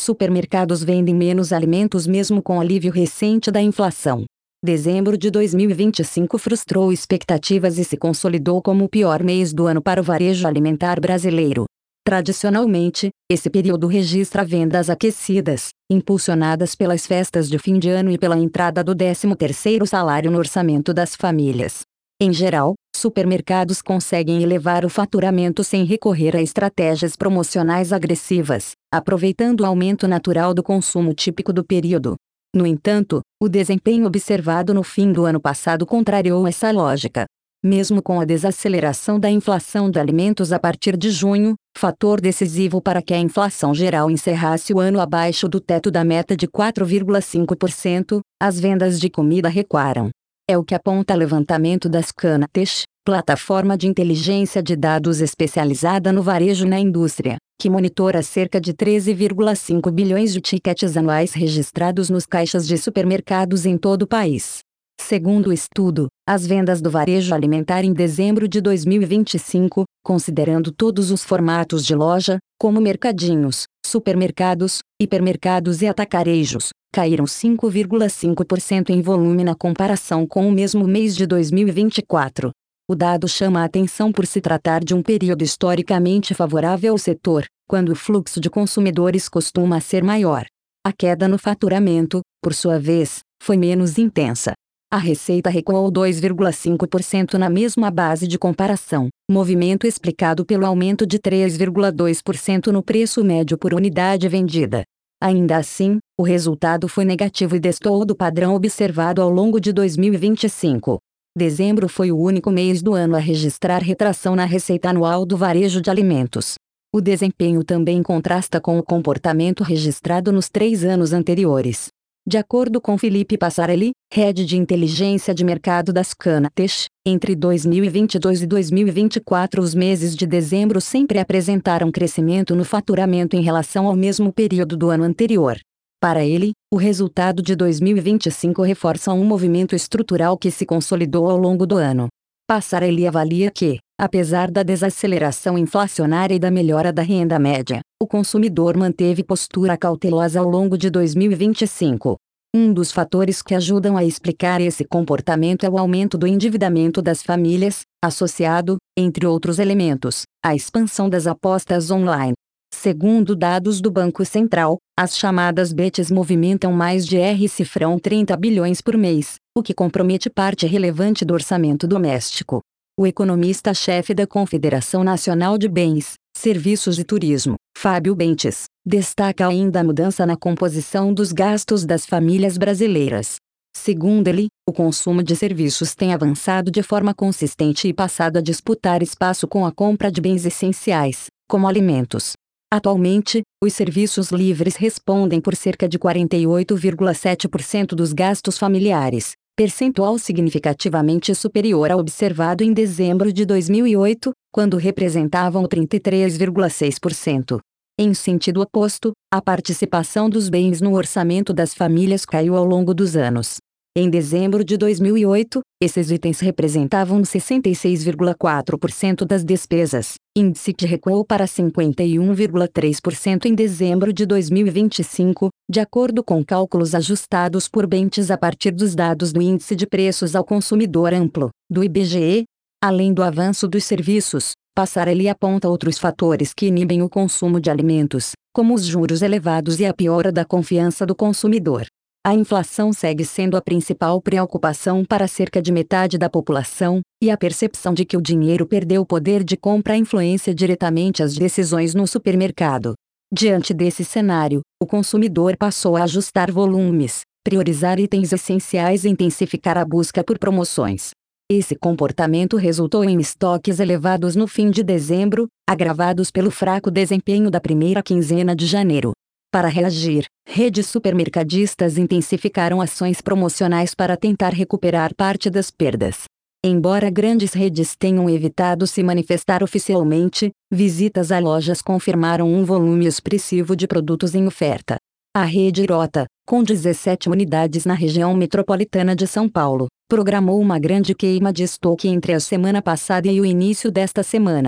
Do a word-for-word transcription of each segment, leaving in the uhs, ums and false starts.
supermercados vendem menos alimentos mesmo com alívio recente da inflação. Dezembro de dois mil e vinte e cinco frustrou expectativas e se consolidou como o pior mês do ano para o varejo alimentar brasileiro. Tradicionalmente, esse período registra vendas aquecidas, impulsionadas pelas festas de fim de ano e pela entrada do décimo terceiro salário no orçamento das famílias. Em geral, supermercados conseguem elevar o faturamento sem recorrer a estratégias promocionais agressivas, aproveitando o aumento natural do consumo típico do período. No entanto, o desempenho observado no fim do ano passado contrariou essa lógica. Mesmo com a desaceleração da inflação de alimentos a partir de junho, fator decisivo para que a inflação geral encerrasse o ano abaixo do teto da meta de quatro vírgula cinco por cento, as vendas de comida recuaram. É o que aponta o levantamento das Canatesh, plataforma de inteligência de dados especializada no varejo e na indústria, que monitora cerca de treze vírgula cinco bilhões de tickets anuais registrados nos caixas de supermercados em todo o país. Segundo o estudo, as vendas do varejo alimentar em dezembro de dois mil e vinte e cinco, considerando todos os formatos de loja, como mercadinhos, supermercados, hipermercados e atacarejos, caíram cinco vírgula cinco por cento em volume na comparação com o mesmo mês de dois mil e vinte e quatro. O dado chama a atenção por se tratar de um período historicamente favorável ao setor, quando o fluxo de consumidores costuma ser maior. A queda no faturamento, por sua vez, foi menos intensa. A receita recuou dois vírgula cinco por cento na mesma base de comparação, movimento explicado pelo aumento de três vírgula dois por cento no preço médio por unidade vendida. Ainda assim, o resultado foi negativo e destoou do padrão observado ao longo de dois mil e vinte e cinco. Dezembro foi o único mês do ano a registrar retração na receita anual do varejo de alimentos. O desempenho também contrasta com o comportamento registrado nos três anos anteriores. De acordo com Felipe Passarelli, head de inteligência de mercado das Canatesh, entre dois mil e vinte e dois e dois mil e vinte e quatro os meses de dezembro sempre apresentaram crescimento no faturamento em relação ao mesmo período do ano anterior. Para ele, o resultado de dois mil e vinte e cinco reforça um movimento estrutural que se consolidou ao longo do ano. Passarelli avalia que, apesar da desaceleração inflacionária e da melhora da renda média, o consumidor manteve postura cautelosa ao longo de dois mil e vinte e cinco. Um dos fatores que ajudam a explicar esse comportamento é o aumento do endividamento das famílias, associado, entre outros elementos, à expansão das apostas online. Segundo dados do Banco Central, as chamadas betes movimentam mais de R cifrão trinta bilhões por mês, o que compromete parte relevante do orçamento doméstico. O economista-chefe da Confederação Nacional de Bens, Serviços e Turismo, Fábio Bentes, destaca ainda a mudança na composição dos gastos das famílias brasileiras. Segundo ele, o consumo de serviços tem avançado de forma consistente e passado a disputar espaço com a compra de bens essenciais, como alimentos. Atualmente, os serviços livres respondem por cerca de quarenta e oito vírgula sete por cento dos gastos familiares, percentual significativamente superior ao observado em dezembro de dois mil e oito, quando representavam trinta e três vírgula seis por cento. Em sentido oposto, a participação dos bens no orçamento das famílias caiu ao longo dos anos. Em dezembro de dois mil e oito, esses itens representavam sessenta e seis vírgula quatro por cento das despesas, índice que recuou para cinquenta e um vírgula três por cento em dezembro de dois mil e vinte e cinco, de acordo com cálculos ajustados por Bentes a partir dos dados do Índice de Preços ao Consumidor Amplo, do I B G E. Além do avanço dos serviços, Passarelli aponta outros fatores que inibem o consumo de alimentos, como os juros elevados e a piora da confiança do consumidor. A inflação segue sendo a principal preocupação para cerca de metade da população, e a percepção de que o dinheiro perdeu o poder de compra influencia diretamente as decisões no supermercado. Diante desse cenário, o consumidor passou a ajustar volumes, priorizar itens essenciais e intensificar a busca por promoções. Esse comportamento resultou em estoques elevados no fim de dezembro, agravados pelo fraco desempenho da primeira quinzena de janeiro. Para reagir, redes supermercadistas intensificaram ações promocionais para tentar recuperar parte das perdas. Embora grandes redes tenham evitado se manifestar oficialmente, visitas a lojas confirmaram um volume expressivo de produtos em oferta. A rede Irota, com dezessete unidades na região metropolitana de São Paulo, programou uma grande queima de estoque entre a semana passada e o início desta semana.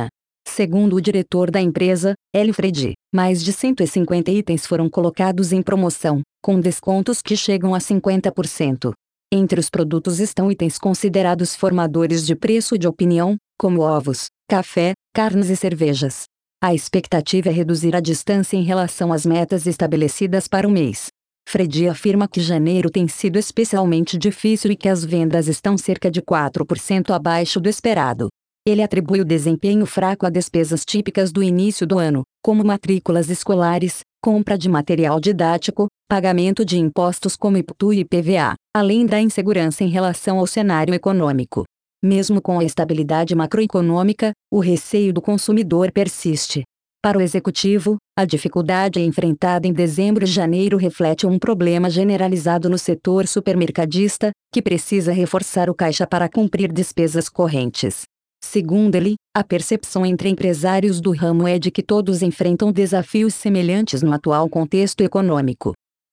Segundo o diretor da empresa, Hélio Fredi, mais de cento e cinquenta itens foram colocados em promoção, com descontos que chegam a cinquenta por cento. Entre os produtos estão itens considerados formadores de preço de opinião, como ovos, café, carnes e cervejas. A expectativa é reduzir a distância em relação às metas estabelecidas para o mês. Fredi afirma que janeiro tem sido especialmente difícil e que as vendas estão cerca de quatro por cento abaixo do esperado. Ele atribui o desempenho fraco a despesas típicas do início do ano, como matrículas escolares, compra de material didático, pagamento de impostos como I P T U e I P V A, além da insegurança em relação ao cenário econômico. Mesmo com a estabilidade macroeconômica, o receio do consumidor persiste. Para o executivo, a dificuldade enfrentada em dezembro e janeiro reflete um problema generalizado no setor supermercadista, que precisa reforçar o caixa para cumprir despesas correntes. Segundo ele, a percepção entre empresários do ramo é de que todos enfrentam desafios semelhantes no atual contexto econômico.